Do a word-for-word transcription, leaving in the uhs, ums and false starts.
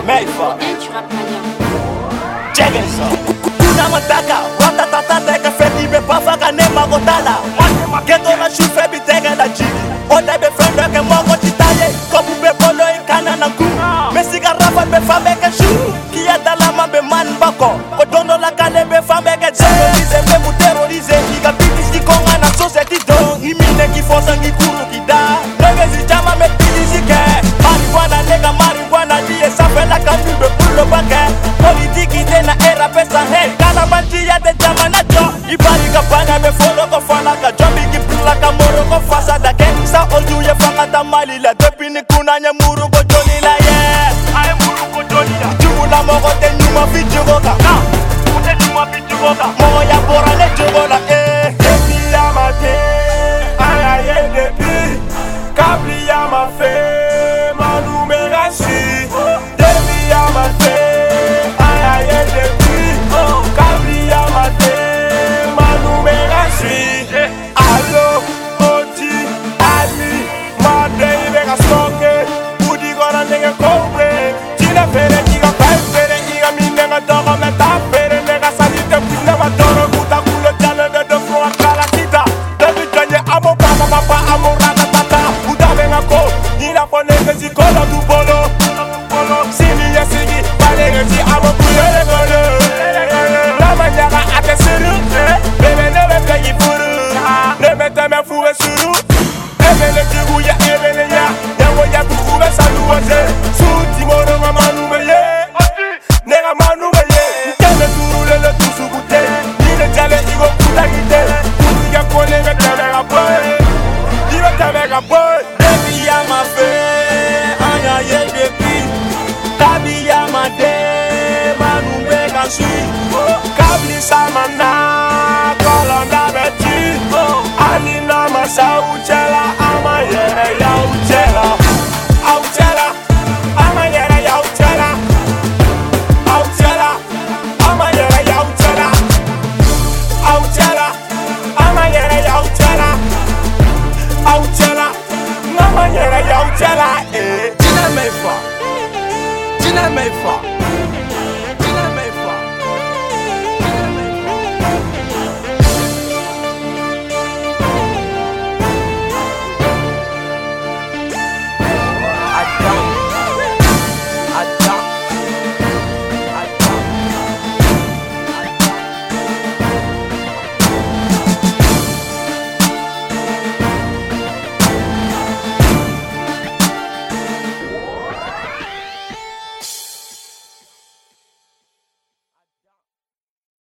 Meifa Jegenso Kuna mataka Wata tata teka feti be pafaka ne magotala Geto na shufe bitega la jigi Ode be fende ke mogo chitaye Kobu be bolo inkana na ku Mesiga rafa be fambe ke shu Kia dalama be man bako Kodono la kale be fambe ke terrorize Be mu terrorize Iga biti si konga na society do Imine ki fosa ngi kuru ki da Negezi jama me pili si ke Marijuana nega marijuana Diye safe la kambi be pulo bake Politiki de na era pesa hey Kana manji ya de jama na jo Ibari ka bana me folo ko fala ka Jombi ki pula ka moro ko fasa da ke Sa oju ye fakata mali la Depi ni kuna nye muru ko joni la ye Aye muru ko joni la Jugu la mogo te nyuma fi jugo ka Na, ute nyuma fi jugo ka Mogo ya bora le jugo la eh Depi ya ma te Aya ye depi Kabli ya ma fe Manu me rashi Depi ya ma te Aya ye depi Kabli ya ma te Manu me rashi Allo Oti Ali Made ibe ka soke Udi gona nenge koube Tina fere iga pai fere Iga mi nenga dogo me ta fere Nega salite pina ma doro Kuta kulo jale de de fro akala kita Debi kanye amo papa papa amo rata tata Uda venga ko Ina po nenge si kola du bolo Sini ya sigi Balege si amo kuyele golo Lama nyaga ate suru Bebe nebe pegi furu Nebe teme fuwe suru Ebele jigu ya ebele ya Yango ya kukuwe salu waje Suti moro nga manu me ye Nega manu me ye Kene turu lele tusu gute Nile jale igo kuta gite Kuti ya kone me teme ga boy Ibe teme ga boy Debi ya ma fe Anya ye depi Tabi ya ma de Manu me ga sui Kabli samana Kolonda beti Alina masa uchela ama yere ya